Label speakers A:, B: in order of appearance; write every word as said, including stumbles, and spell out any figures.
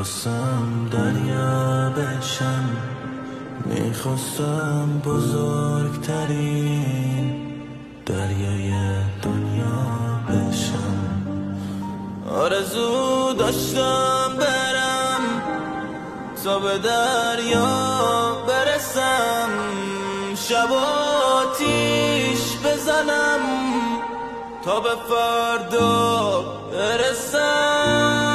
A: میخواستم دریا بشم، میخواستم بزرگترین دریای دنیا بشم. آرزو داشتم برم تا به دریا برسم، شب آتیش بزنم تا به فردا برسم.